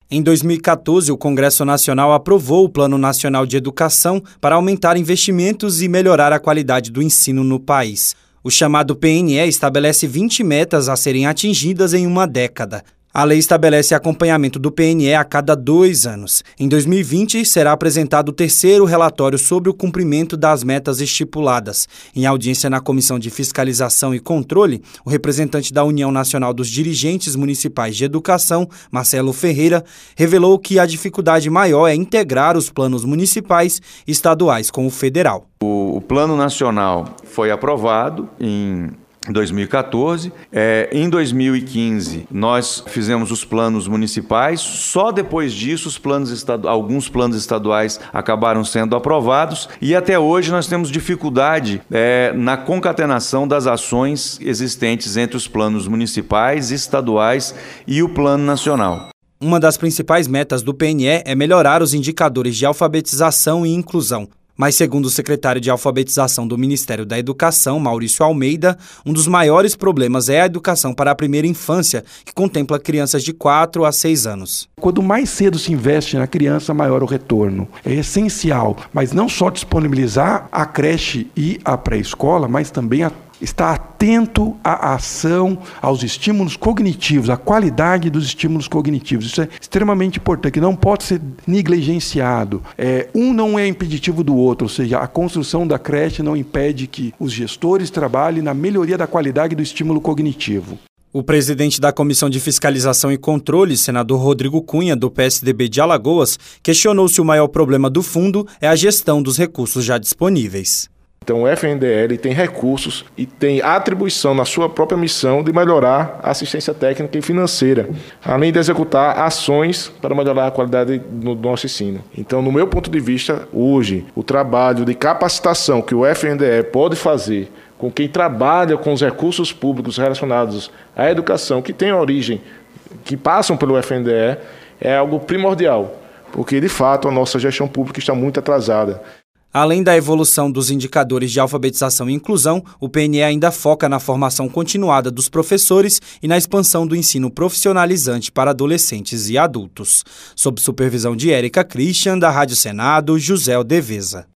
Em 2014, o Congresso Nacional aprovou o Plano Nacional de Educação para aumentar investimentos e melhorar a qualidade do ensino no país. O chamado PNE estabelece 20 metas a serem atingidas em uma década. A lei estabelece acompanhamento do PNE a cada 2 anos. Em 2020, será apresentado o terceiro relatório sobre o cumprimento das metas estipuladas. Em audiência na Comissão de Fiscalização e Controle, o representante da União Nacional dos Dirigentes Municipais de Educação, Marcelo Ferreira, revelou que a dificuldade maior é integrar os planos municipais e estaduais com o federal. O Plano Nacional foi aprovado em 2014. Em 2015, nós fizemos os planos municipais. Só depois disso, alguns planos estaduais acabaram sendo aprovados. E até hoje nós temos dificuldade na concatenação das ações existentes entre os planos municipais, estaduais e o Plano Nacional. Uma das principais metas do PNE é melhorar os indicadores de alfabetização e inclusão. Mas, segundo o secretário de Alfabetização do Ministério da Educação, Maurício Almeida, um dos maiores problemas é a educação para a primeira infância, que contempla crianças de 4 a 6 anos. Quanto mais cedo se investe na criança, maior o retorno. É essencial, mas não só disponibilizar a creche e a pré-escola, mas também estar atento à ação, aos estímulos cognitivos, à qualidade dos estímulos cognitivos. Isso é extremamente importante, que não pode ser negligenciado. Um não é impeditivo do outro, ou seja, a construção da creche não impede que os gestores trabalhem na melhoria da qualidade do estímulo cognitivo. O presidente da Comissão de Fiscalização e Controle, senador Rodrigo Cunha, do PSDB de Alagoas, questionou se o maior problema do fundo é a gestão dos recursos já disponíveis. Então o FNDE tem recursos e tem atribuição na sua própria missão de melhorar a assistência técnica e financeira, além de executar ações para melhorar a qualidade do nosso ensino. Então, no meu ponto de vista, hoje, o trabalho de capacitação que o FNDE pode fazer com quem trabalha com os recursos públicos relacionados à educação, que tem origem, que passam pelo FNDE, é algo primordial, porque, de fato, a nossa gestão pública está muito atrasada. Além da evolução dos indicadores de alfabetização e inclusão, o PNE ainda foca na formação continuada dos professores e na expansão do ensino profissionalizante para adolescentes e adultos. Sob supervisão de Érica Christian, da Rádio Senado, José Odeveza.